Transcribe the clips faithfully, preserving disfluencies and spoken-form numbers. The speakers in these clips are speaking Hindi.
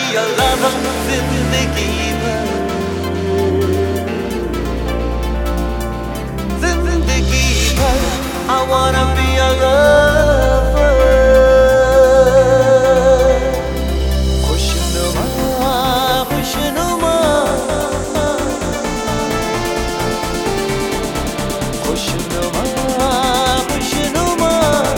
your lover जिंदगी भर, जिंदगी भर I wanna be your lover। खुशनुमा खुशनुमा खुशनुमा खुशनुमा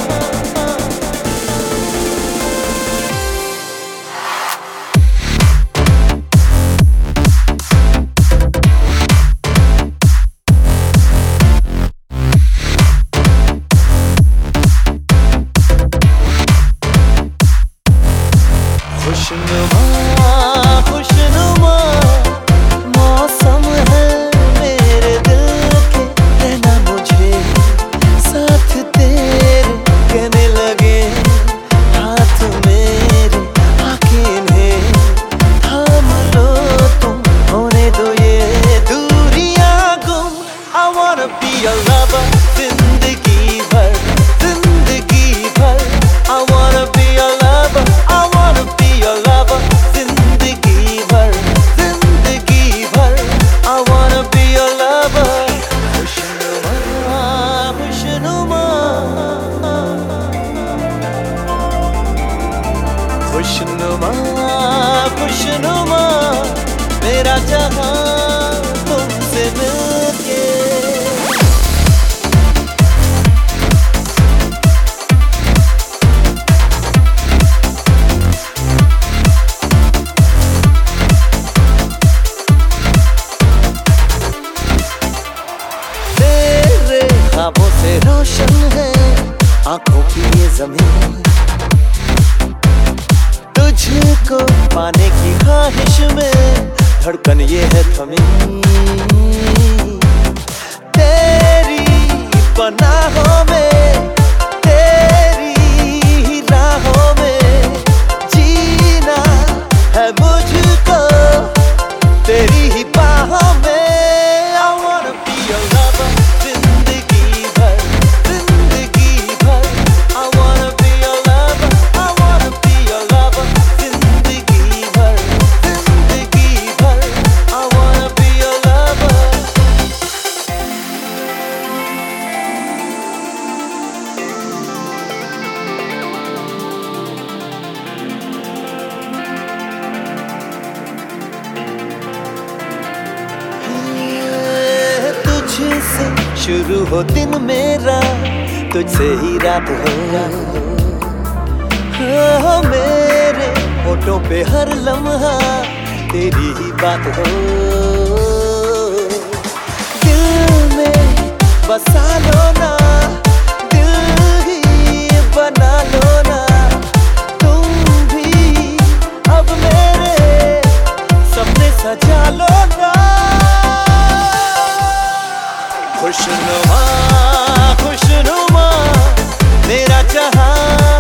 खुशनुमा खुशनुमा मौसम है मेरे दिल के, रहना मुझे साथ तेरे, कहने लगे हाथ मेरे आके इन्हें थाम लो तुम, होने दो ये दूरियां गुम। I wanna be your lover जिंदगी भर, जिंदगी भर I wanna be your lover, I wanna be your lover जिंदगी भर, जिंदगी भर I wanna be your lover। खुशनुमा खुशनुमा खुशनुमा खुशनुमा मेरा जहां तुमसे मिलके। ख्वाबों से रोशन है आंखों की ये ज़मीन, तुझको पाने की ख्वाहिश में धड़कन ये है थमी, तेरी पनाहों में तेरी राहों में जीना है मुझको तेरी ही बाहों में। I wanna be your lover जिंदगी भर, जिंदगी भर I wanna be your lover, I wanna be your lover जिंदगी भर, जिंदगी भर I wanna be your lover। तुझसे शुरू हो दिन मेरा, तुझसे ही रात हो, हो मेरे होठों पे हर लम्हा तेरी ही बात हो, दिल में बसा लो ना, दिल ही बना लो ना, तुम भी अब मेरे सपने सजा लो ना। खुशनुमा खुशनुमा मेरा जहां